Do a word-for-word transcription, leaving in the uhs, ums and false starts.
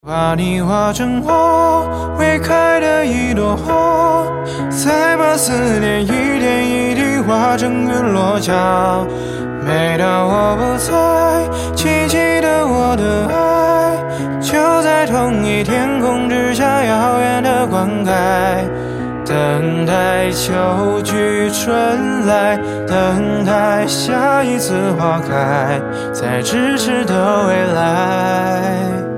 把你化成我未开的一朵火，再把思念一点一滴化成陨落下。每当我不在，记记得我的爱，就在同一天空之下遥远的灌溉。等待秋去春来，等待下一次花开，在咫尺的未来。